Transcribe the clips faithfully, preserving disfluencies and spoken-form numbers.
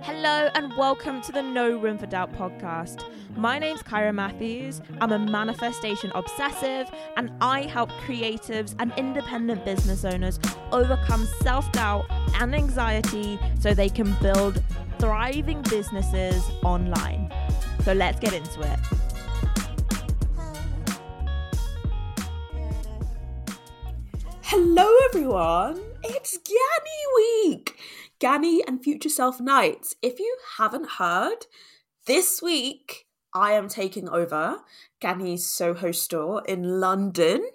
Hello and welcome to the No Room for Doubt podcast. My name's Kyra Matthews. I'm a manifestation obsessive and I help creatives and independent business owners overcome self-doubt and anxiety so they can build thriving businesses online. So let's get into it. Hello everyone, it's Ganny week! Ganny and Future Self Nights. If you haven't heard, this week I am taking over Ganny's Soho store in London.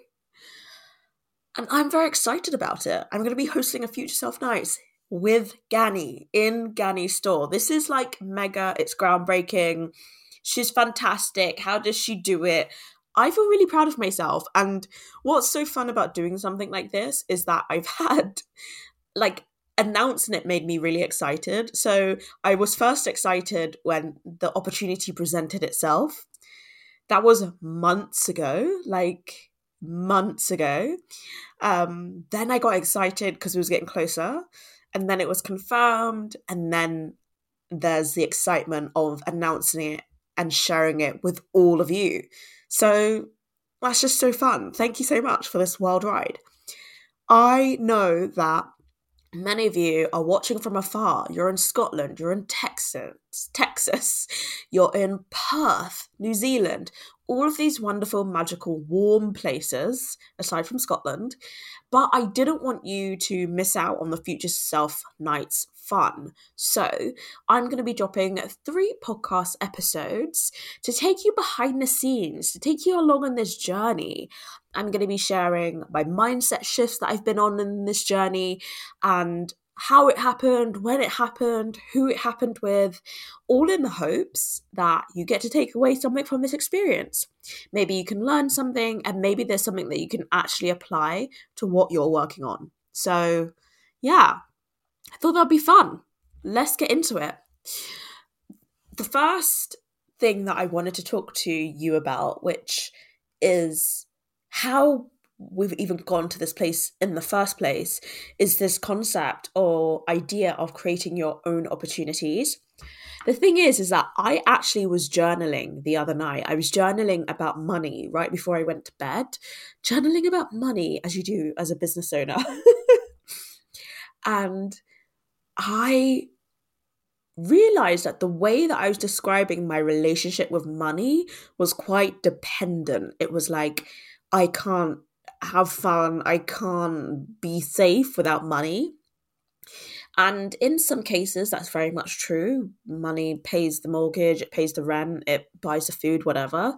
And I'm very excited about it. I'm going to be hosting a Future Self Nights with Ganny in Ganny's store. This is like mega, it's groundbreaking. She's fantastic. How does she do it? I feel really proud of myself. And what's so fun about doing something like this is that I've had, like, announcing it made me really excited. So I was first excited when the opportunity presented itself. That was months ago, like months ago. Um, then I got excited because it was getting closer. And then it was confirmed. And then there's the excitement of announcing it and sharing it with all of you. So that's just so fun. Thank you so much for this wild ride. I know that many of you are watching from afar. You're in Scotland, you're in Texas, Texas, you're in Perth, New Zealand, all of these wonderful, magical, warm places, aside from Scotland. But I didn't want you to miss out on the Future Self Nights fun. So I'm going to be dropping three podcast episodes to take you behind the scenes, to take you along on this journey. I'm going to be sharing my mindset shifts that I've been on in this journey and how it happened, when it happened, who it happened with, all in the hopes that you get to take away something from this experience. Maybe you can learn something and maybe there's something that you can actually apply to what you're working on. So yeah, I thought that'd be fun. Let's get into it. The first thing that I wanted to talk to you about, which is how we've even gone to this place in the first place, is this concept or idea of creating your own opportunities. The thing is, is that I actually was journaling the other night. I was journaling about money right before I went to bed. Journaling about money, as you do as a business owner. And I realized that the way that I was describing my relationship with money was quite dependent. It was like, I can't have fun, I can't be safe without money. And in some cases, that's very much true. Money pays the mortgage, it pays the rent, it buys the food, whatever.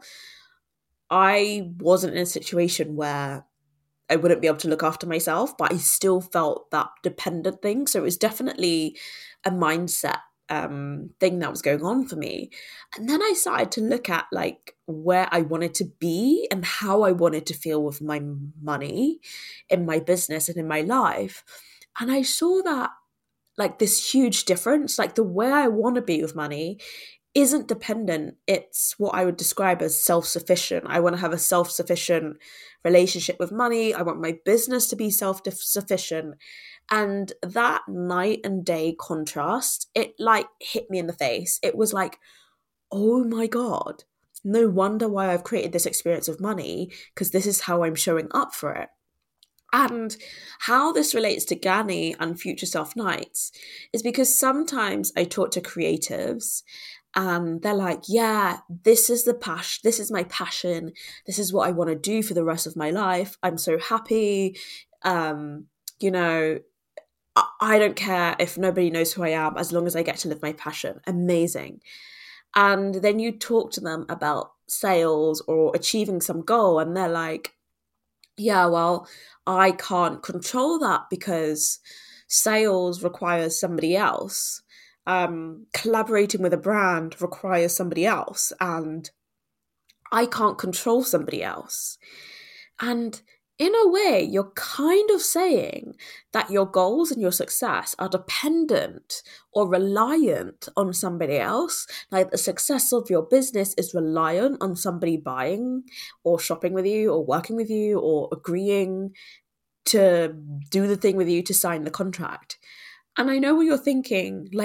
I wasn't in a situation where I wouldn't be able to look after myself, but I still felt that dependent thing. So it was definitely a mindset um, thing that was going on for me. And then I started to look at like where I wanted to be and how I wanted to feel with my money in my business and in my life. And I saw that like this huge difference, like the way I want to be with money isn't dependent. It's what I would describe as self-sufficient. I want to have a self-sufficient relationship with money. I want my business to be self-sufficient. And that night and day contrast, it like hit me in the face. It was like, oh my God, no wonder why I've created this experience of money, because this is how I'm showing up for it. And how this relates to Ganny and Future Self Nights is because sometimes I talk to creatives and they're like, yeah, this is the passion, this is my passion, this is what I want to do for the rest of my life. I'm so happy. Um, you know, I, I don't care if nobody knows who I am as long as I get to live my passion. Amazing. And then you talk to them about sales or achieving some goal and they're like, yeah, well, I can't control that because sales requires somebody else. Um, collaborating with a brand requires somebody else, and I can't control somebody else. And in a way, you're kind of saying that your goals and your success are dependent or reliant on somebody else. Like the success of your business is reliant on somebody buying or shopping with you or working with you or agreeing to do the thing with you to sign the contract. And I know what you're thinking, like,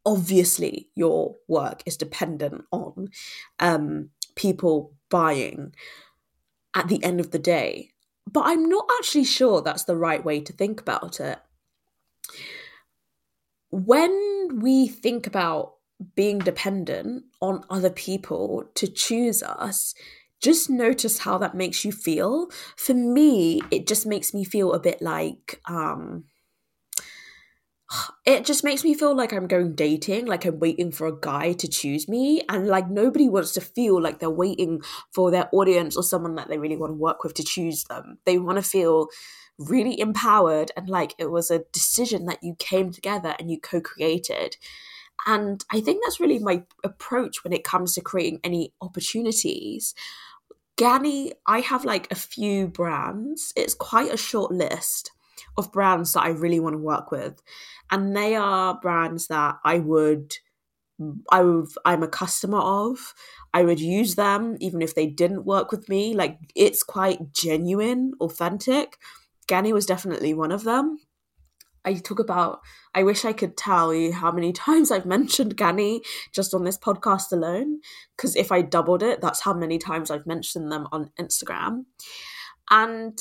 obviously your work is dependent on um, people buying at the end of the day. But I'm not actually sure that's the right way to think about it. When we think about being dependent on other people to choose us, just notice how that makes you feel. For me, it just makes me feel a bit like, um, it just makes me feel like I'm going dating, like I'm waiting for a guy to choose me. And like nobody wants to feel like they're waiting for their audience or someone that they really want to work with to choose them. They want to feel really empowered and like it was a decision that you came together and you co-created. And I think that's really my approach when it comes to creating any opportunities. Ganni, I have like a few brands. It's quite a short list of brands that I really want to work with. And they are brands that I would, I would, I'm a customer of. I would use them even if they didn't work with me. Like it's quite genuine, authentic. Ganni was definitely one of them. I talk about, I wish I could tell you how many times I've mentioned Ganni just on this podcast alone, because if I doubled it, that's how many times I've mentioned them on Instagram. And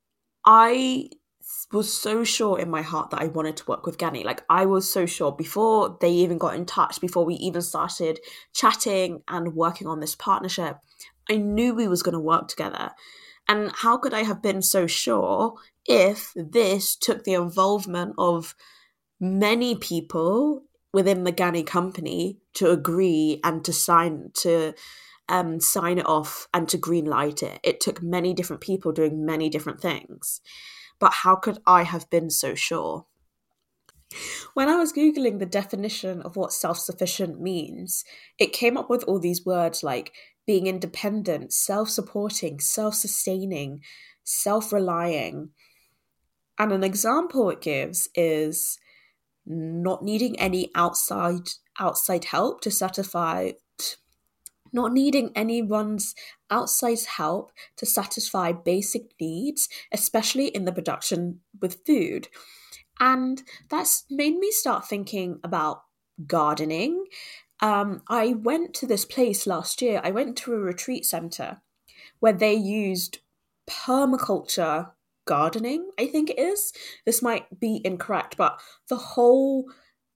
I was so sure in my heart that I wanted to work with Ganni. Like I was so sure before they even got in touch, before we even started chatting and working on this partnership, I knew we was going to work together. And how could I have been so sure if this took the involvement of many people within the Ganni company to agree and to sign to um, sign it off and to green light it? It took many different people doing many different things. But how could I have been so sure? When I was Googling the definition of what self-sufficient means, it came up with all these words like being independent, self-supporting, self-sustaining, self-relying. And an example it gives is not needing any outside outside help to satisfy not needing anyone's outside help to satisfy basic needs, especially in the production with food. And that's made me start thinking about gardening. Um, I went to this place last year. I went to a retreat center where they used permaculture gardening, I think it is. This might be incorrect, but the whole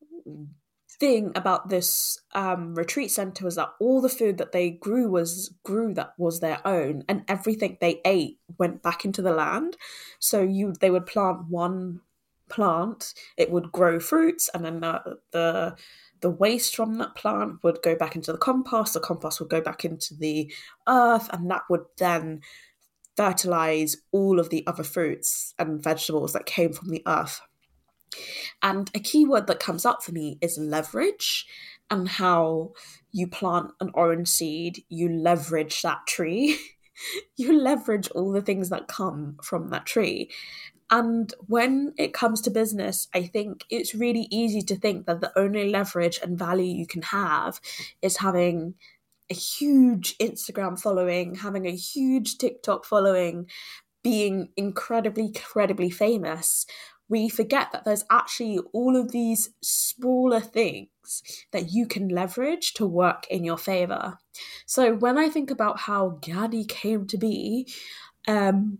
thing about this um, retreat center was that all the food that they grew was grew that was their own, and everything they ate went back into the land. So you they would plant one plant, it would grow fruits, and then the the the waste from that plant would go back into the compost. The compost would go back into the earth, and that would then fertilize all of the other fruits and vegetables that came from the earth. And a key word that comes up for me is leverage, and how you plant an orange seed, you leverage that tree. You leverage all the things that come from that tree. And when it comes to business, I think it's really easy to think that the only leverage and value you can have is having a huge Instagram following, having a huge TikTok following, being incredibly, incredibly famous. We forget that there's actually all of these smaller things that you can leverage to work in your favor. So when I think about how Ganni came to be, um,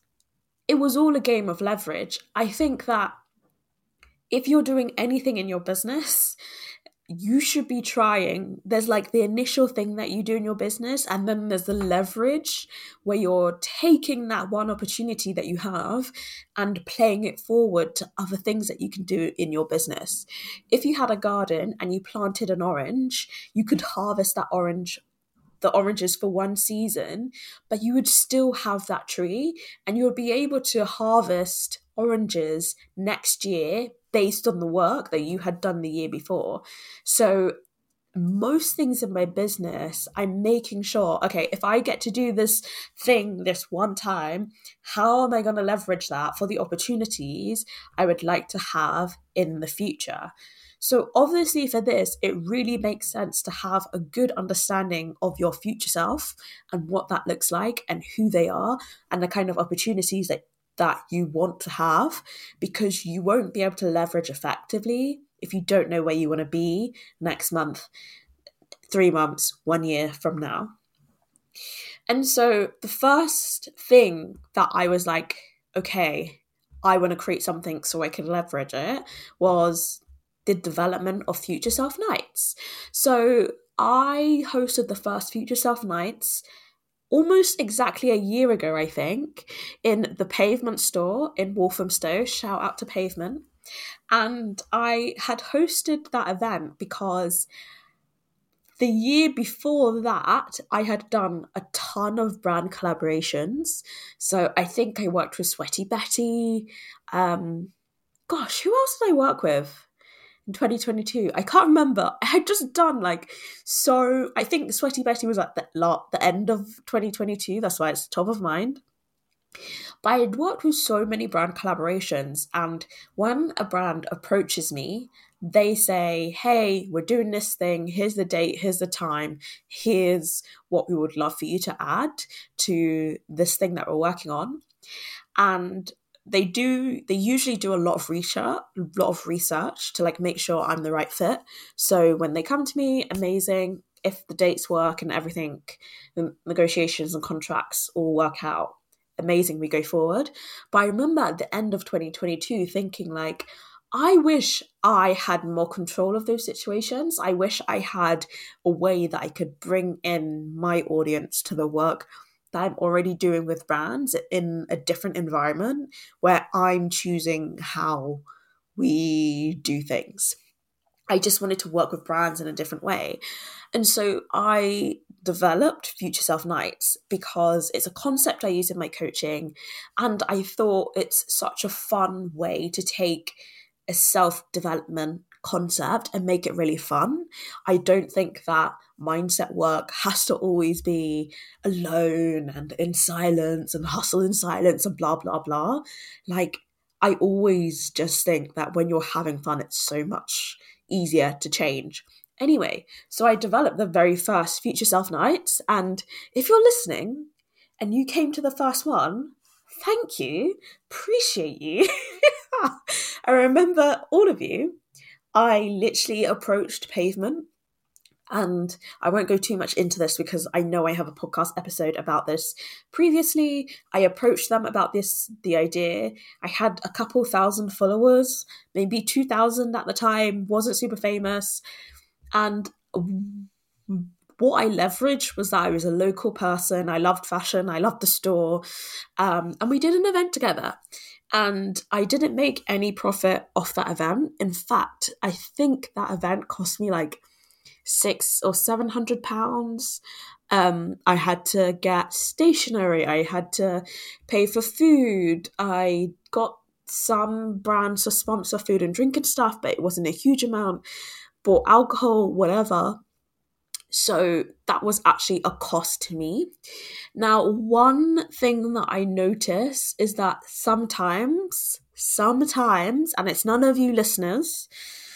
it was all a game of leverage. I think that if you're doing anything in your business, you should be trying. There's like the initial thing that you do in your business, and then there's the leverage where you're taking that one opportunity that you have and playing it forward to other things that you can do in your business. If you had a garden and you planted an orange, you could harvest that orange the oranges for one season, but you would still have that tree and you would be able to harvest oranges next year based on the work that you had done the year before. So most things in my business, I'm making sure, okay, if I get to do this thing this one time, how am I going to leverage that for the opportunities I would like to have in the future? So obviously for this, it really makes sense to have a good understanding of your future self and what that looks like and who they are and the kind of opportunities that, that you want to have, because you won't be able to leverage effectively if you don't know where you want to be next month, three months, one year from now. And so the first thing that I was like, okay, I want to create something so I can leverage it, was the development of Future Self Nights. So I hosted the first Future Self Nights almost exactly a year ago, I think, in the Pavement store in Walthamstow. Shout out to Pavement. And I had hosted that event because the year before that, I had done a ton of brand collaborations. So I think I worked with Sweaty Betty. Um, gosh, who else did I work with in twenty twenty-two? I can't remember. I had just done like, so I think Sweaty Betty was at the, lot, the end of twenty twenty-two. That's why it's top of mind. But I had worked with so many brand collaborations, and when a brand approaches me, they say, hey, we're doing this thing, here's the date, here's the time, here's what we would love for you to add to this thing that we're working on. And they do, they usually do a lot of research, a lot of research to like make sure I'm the right fit. So when they come to me, amazing. If the dates work and everything, the negotiations and contracts all work out, amazing, we go forward. But I remember at the end of twenty twenty-two thinking like, I wish I had more control of those situations. I wish I had a way that I could bring in my audience to the work that I'm already doing with brands in a different environment where I'm choosing how we do things. I just wanted to work with brands in a different way. And so I developed Future Self Nights because it's a concept I use in my coaching. And I thought it's such a fun way to take a self-development concept and make it really fun. I don't think that mindset work has to always be alone and in silence and hustle in silence and blah, blah, blah. Like, I always just think that when you're having fun, it's so much easier to change. Anyway, so I developed the very first Future Self Nights. And if you're listening and you came to the first one, thank you. Appreciate you. I remember all of you. I literally approached Pavement, and I won't go too much into this because I know I have a podcast episode about this previously. I approached them about this, the idea. I had a couple thousand followers, maybe two thousand at the time, wasn't super famous. And what I leveraged was that I was a local person. I loved fashion. I loved the store. Um, and we did an event together. And I didn't make any profit off that event. In fact, I think that event cost me like six or seven hundred pounds. Um, I had to get stationery. I had to pay for food. I got some brands to sponsor food and drink and stuff, but it wasn't a huge amount. Bought alcohol, whatever. So that was actually a cost to me. Now, one thing that I notice is that sometimes, sometimes, and it's none of you listeners,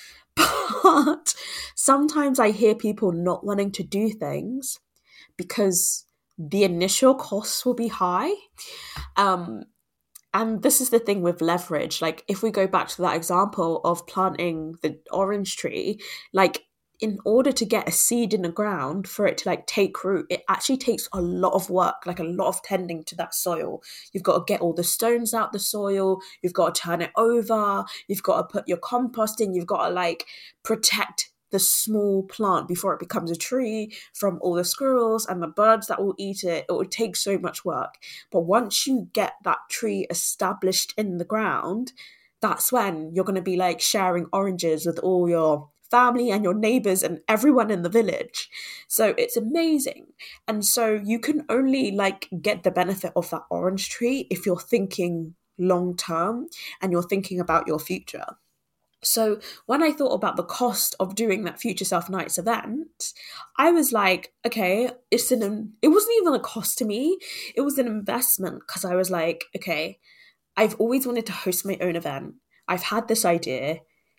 but sometimes I hear people not wanting to do things because the initial costs will be high. Um, and this is the thing with leverage. Like, if we go back to that example of planting the orange tree, like, in order to get a seed in the ground for it to like take root, it actually takes a lot of work, like a lot of tending to that soil. You've got to get all the stones out the soil. You've got to turn it over. You've got to put your compost in. You've got to like protect the small plant before it becomes a tree from all the squirrels and the birds that will eat it. It would take so much work. But once you get that tree established in the ground, that's when you're going to be like sharing oranges with all your family and your neighbors and everyone in the village. So it's amazing. And so you can only like get the benefit of that orange tree if you're thinking long term and you're thinking about your future. So when I thought about the cost of doing that Future Self Nights event, I was like, okay, it's an, it wasn't even a cost to me. It was an investment because I was like, okay, I've always wanted to host my own event. I've had this idea.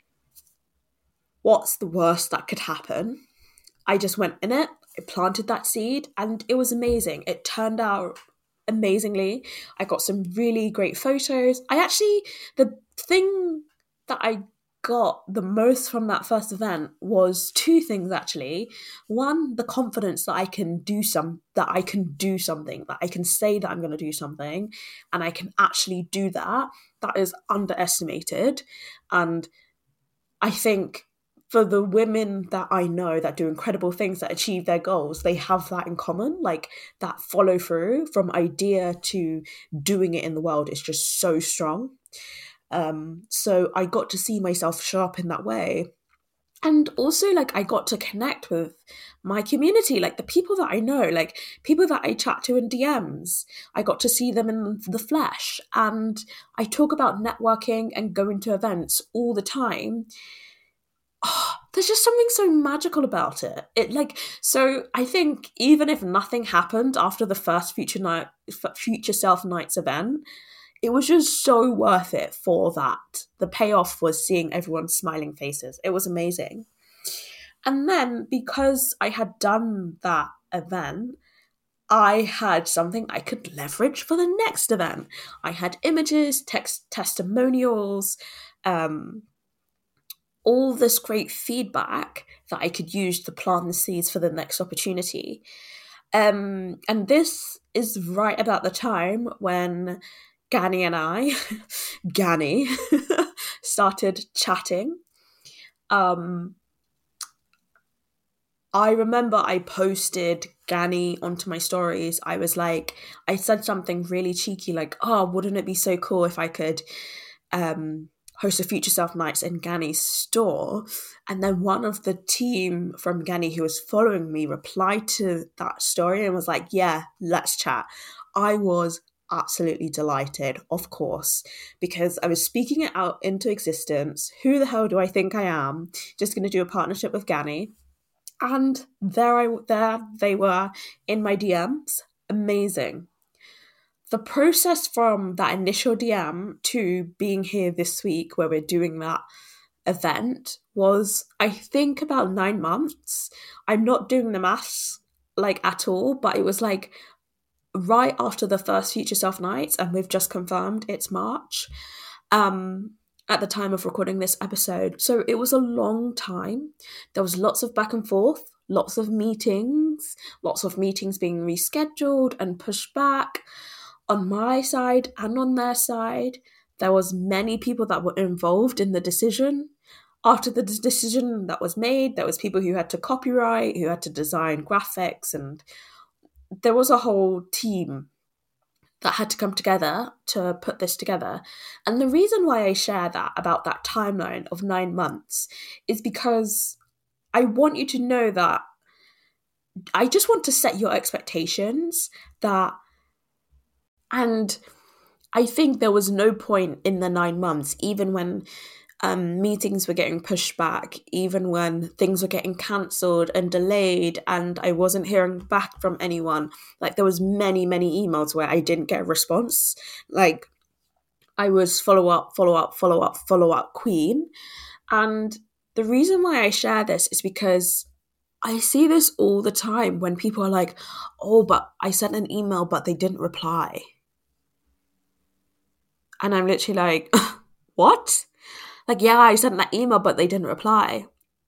What's the worst that could happen? I just went in it, I planted that seed, and it was amazing. It turned out amazingly. I got some really great photos. I actually, the thing that I got the most from that first event was two things, actually. One, the confidence that I can do some, that I can do something, that I can say that I'm going to do something and I can actually do that. That is underestimated. And I think for the women that I know that do incredible things, that achieve their goals, they have that in common. Like that follow through from idea to doing it in the world is just so strong. Um, so I got to see myself show up in that way. And also, like, I got to connect with my community, like the people that I know, like people that I chat to in D Ms. I got to see them in the flesh. And I talk about networking and going to events all the time. Oh, there's just something so magical about it. It like so. I think even if nothing happened after the first Future Night, Future Self Nights event, it was just so worth it for that. The payoff was seeing everyone's smiling faces. It was amazing. And then because I had done that event, I had something I could leverage for the next event. I had images, text testimonials, um, all this great feedback that I could use to plant the seeds for the next opportunity. Um, and this is right about the time when Gani and I, Gani, started chatting. Um, I remember I posted Gani onto my stories. I was like, I said something really cheeky like, oh, wouldn't it be so cool if I could um, host a Future Self Nights in Gani's store? And then one of the team from Gani who was following me replied to that story and was like, yeah, let's chat. I was absolutely delighted, of course, because I was speaking it out into existence. Who the hell do I think I am? Just going to do a partnership with Gani. And there I there they were in my D Ms. Amazing. The process from that initial D M to being here this week where we're doing that event was, I think, about nine months. I'm not doing the maths like at all, but it was like right after the first Future Self Nights, and we've just confirmed it's March um, at the time of recording this episode. So it was a long time. There was lots of back and forth, lots of meetings, lots of meetings being rescheduled and pushed back on my side and on their side. There was many people that were involved in the decision. After the decision that was made, there was people who had to copyright, who had to design graphics, and there was a whole team that had to come together to put this together. And the reason why I share that about that timeline of nine months is because I want you to know that I just want to set your expectations that, and I think there was no point in the nine months, even when Um, meetings were getting pushed back, even when things were getting cancelled and delayed and I wasn't hearing back from anyone. Like there was many, many emails where I didn't get a response. Like I was follow up, follow up, follow up, follow up queen. And the reason why I share this is because I see this all the time when people are like, oh, but I sent an email, but they didn't reply. And I'm literally like, what? Like, yeah, I sent that email, but they didn't reply.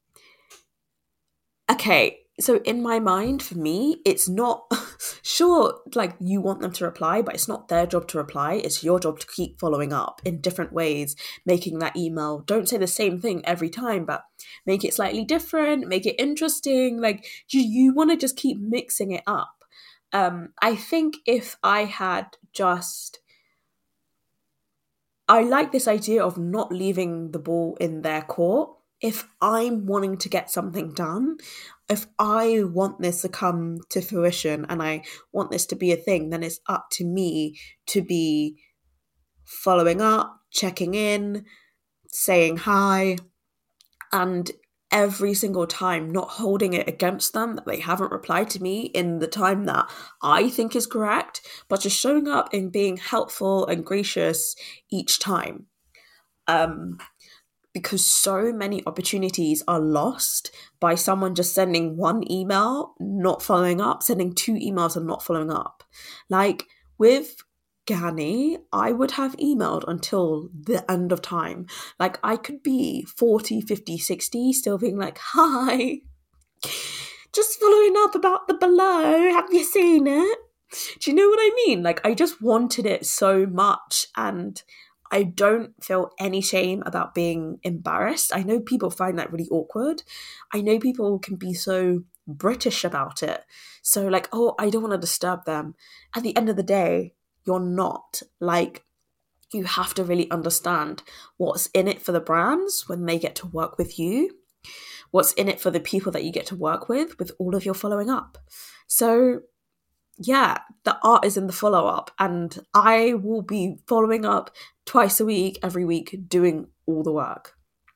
Okay, so in my mind, for me, it's not, sure, like, you want them to reply, but it's not their job to reply. It's your job to keep following up in different ways, making that email. Don't say the same thing every time, but make it slightly different, make it interesting. Like, you, you want to just keep mixing it up. Um, I think if I had just... I like this idea of not leaving the ball in their court. If I'm wanting to get something done, if I want this to come to fruition and I want this to be a thing, then it's up to me to be following up, checking in, saying hi, and every single time not holding it against them that they haven't replied to me in the time that I think is correct, but just showing up and being helpful and gracious each time. Um, because so many opportunities are lost by someone just sending one email, not following up, sending two emails and not following up. Like with Ganni, I would have emailed until the end of time. Like, I could be forty, fifty, sixty, still being like, hi, just following up about the below. Have you seen it? Do you know what I mean? Like, I just wanted it so much, and I don't feel any shame about being embarrassed. I know people find that really awkward. I know people can be so British about it. So like, oh, I don't want to disturb them. At the end of the day, you're not. Like, you have to really understand what's in it for the brands when they get to work with you, what's in it for the people that you get to work with, with all of your following up. So yeah, the art is in the follow-up, and I will be following up twice a week, every week, doing all the work.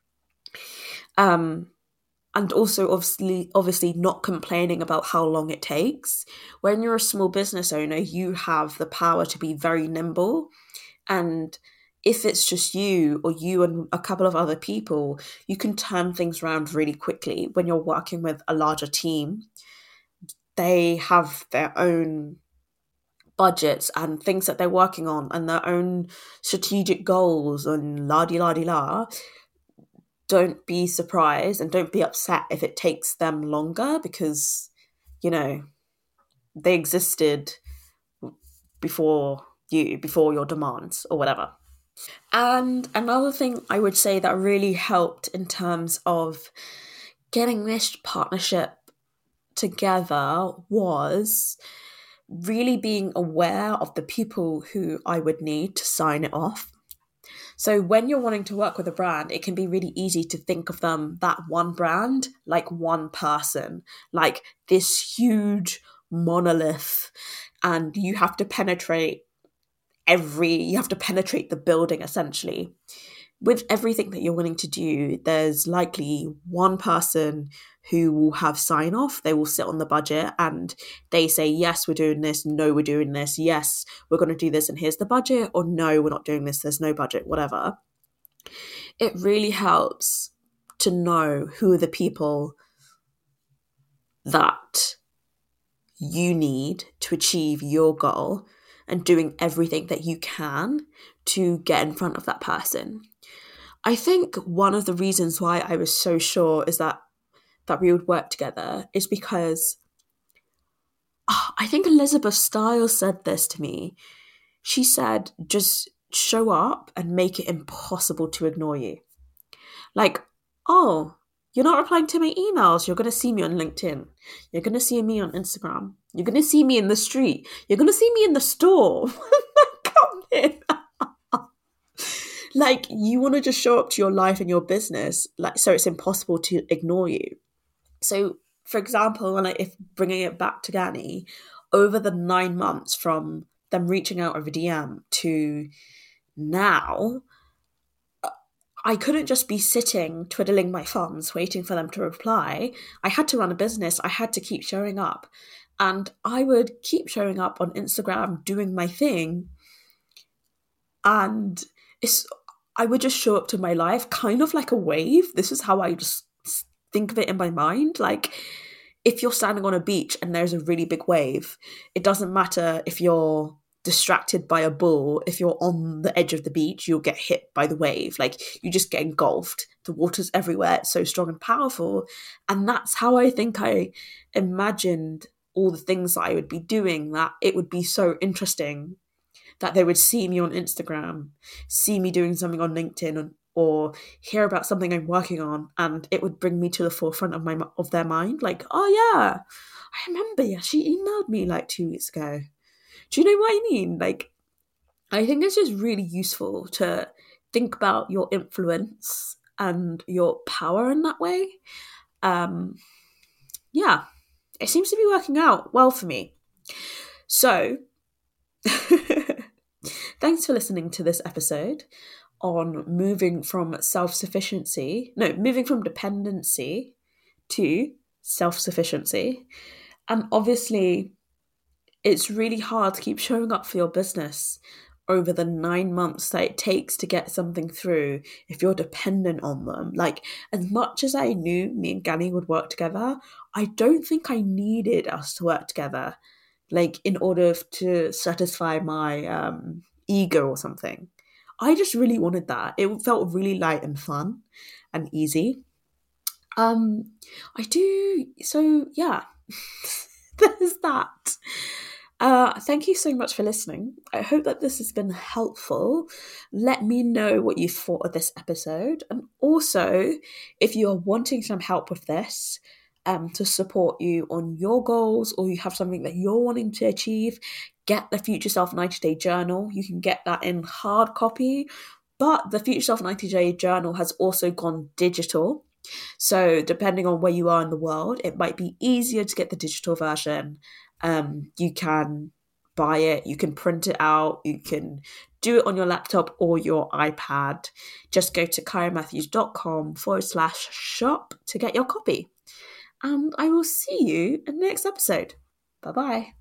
Um, and also obviously, obviously not complaining about how long it takes. When you're a small business owner, you have the power to be very nimble, and if it's just you or you and a couple of other people, you can turn things around really quickly. When you're working with a larger team, they have their own budgets and things that they're working on and their own strategic goals and la-di-la-di-la. Don't be surprised and don't be upset if it takes them longer, because, you know, they existed before you, before your demands or whatever. And another thing I would say that really helped in terms of getting this partnership together was really being aware of the people who I would need to sign it off. So when you're wanting to work with a brand, it can be really easy to think of them, that one brand, like one person, like this huge monolith, and you have to penetrate every, you have to penetrate the building essentially. With everything that you're willing to do, there's likely one person who will have sign off. They will sit on the budget and they say, yes, we're doing this. No, we're doing this. Yes, we're going to do this. And here's the budget. Or no, we're not doing this. There's no budget, whatever. It really helps to know who are the people that you need to achieve your goal, and doing everything that you can to get in front of that person. I think one of the reasons why I was so sure is that that we would work together is because oh, I think Elizabeth Stiles said this to me. She said, just show up and make it impossible to ignore you. Like, oh, you're not replying to my emails. You're going to see me on LinkedIn. You're going to see me on Instagram. You're going to see me in the street. You're going to see me in the store. Come in. Like, you want to just show up to your life and your business, like, so it's impossible to ignore you. So, for example, when I, if bringing it back to Ganni, over the nine months from them reaching out over D M to now, I couldn't just be sitting twiddling my thumbs waiting for them to reply. I had to run a business. I had to keep showing up. And I would keep showing up on Instagram, doing my thing. And it's I would just show up to my life kind of like a wave. This is how I just think of it in my mind. Like, if you're standing on a beach and there's a really big wave, it doesn't matter if you're distracted by a bull. If you're on the edge of the beach, you'll get hit by the wave. Like, you just get engulfed. The water's everywhere. It's so strong and powerful. And that's how I think I imagined all the things that I would be doing, that it would be so interesting that they would see me on Instagram, see me doing something on LinkedIn, or hear about something I'm working on, and it would bring me to the forefront of my of their mind. Like, oh yeah, I remember, yeah, she emailed me like two weeks ago. Do you know what I mean? Like, I think it's just really useful to think about your influence and your power in that way. Um, yeah, it seems to be working out well for me. So, thanks for listening to this episode on moving from self-sufficiency, no, moving from dependency to self-sufficiency. And obviously, it's really hard to keep showing up for your business over the nine months that it takes to get something through if you're dependent on them. Like, as much as I knew me and Ganni would work together, I don't think I needed us to work together like in order to satisfy my um, ego or something. I just really wanted that. It felt really light and fun and easy. Um, I do, so yeah, there's that. Uh, thank you so much for listening. I hope that this has been helpful. Let me know what you thought of this episode. And also, if you are wanting some help with this, um, to support you on your goals, or you have something that you're wanting to achieve, get the Future Self ninety Day Journal. You can get that in hard copy, but the Future Self ninety Day Journal has also gone digital. So depending on where you are in the world, it might be easier to get the digital version. Um, you can buy it, you can print it out, you can do it on your laptop or your iPad. Just go to kyramatthews.com forward slash shop to get your copy. And I will see you in the next episode. Bye-bye.